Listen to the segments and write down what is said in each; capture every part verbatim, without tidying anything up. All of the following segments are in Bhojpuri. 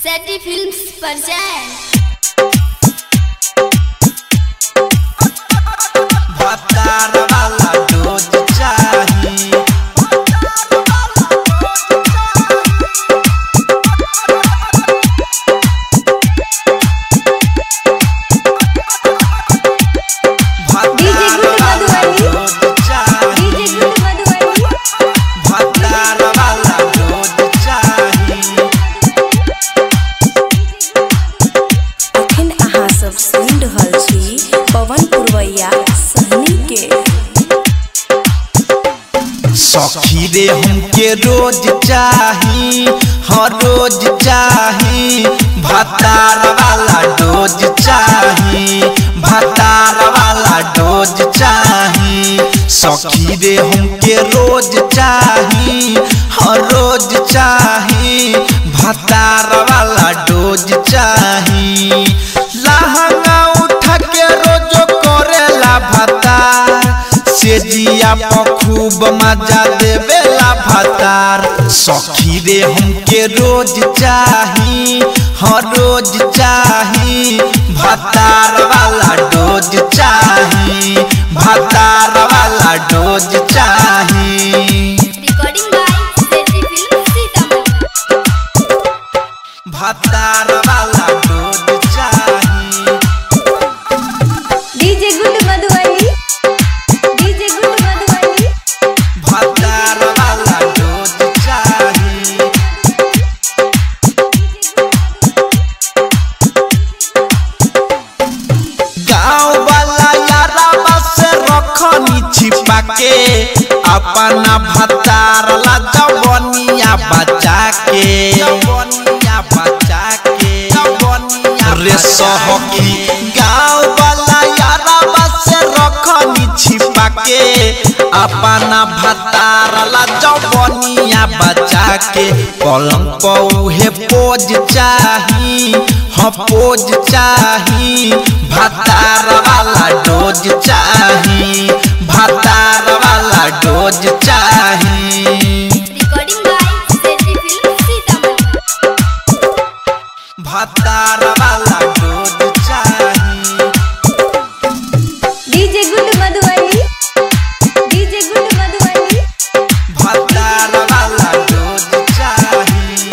सेटी फिल्म्स प्रेजेंट भतार वाला डोज चाही पवन पुरवैया सहनी के सखी रे हमके रोज चाही हर रोज चाही भतार वाला डोज चाही भतार वाला डोज चाही सखी रे हमके रोज चाही हर रोज चाही भतार वाला डोज चाही लहंगा उठा के रोज करेला भतार से जिया पर खूब मजा देवेला भतार सखी रे हमके रोज चाही हर रोज चाही भतार वाला डोज चाही भतार वाला डोज चाही। Recording by city films Sitamarhi. भतार वाला डोज चाही DJ good Madhubani DJ good Madhubani भतार वाला डोज चाही गाँव वाला यारा बस रखनी छिपा के अपना भतार ला जवनिया बचा के जवनिया बचा के जवनिया रे सहकी गाँव वाला यारा बस रखनी छिपा के अपना भतार ला जवनिया बचा के पलंग पौहे पोज चाही हाँ पोज चाही भतार वाला डोज चाही भतार वाला डोज चाही। Recording by city films Sitamarhi. भतार वाला डोज चाही DJ good Madhubani DJ good Madhubani भतार वाला डोज चाही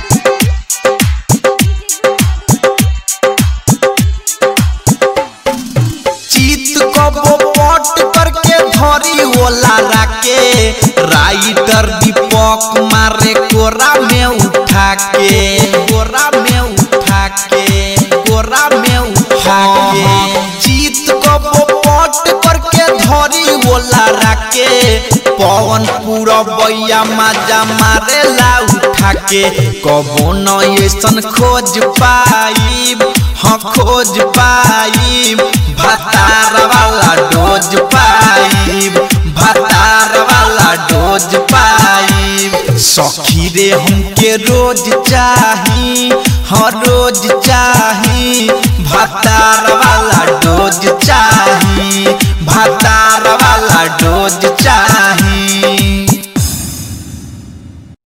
चीत कबो पट करके धरी ओला राके राइटर दीपक मारे कोरा में उठा के कोरा में उठा के कोरा में उठा के चीत कबो पट करके धरी ओला राके पवन पूरा बैया मजा मारेला उठा के कबो न ऐसन खोज पाइब हाँ खोज पाइब भतार वाला डोज पाइब भतार वाला डोज पाइब सखी रे हमके रोज चाही हर रोज चाही भतार वाला डोज चाही भतार वाला डोज चाही।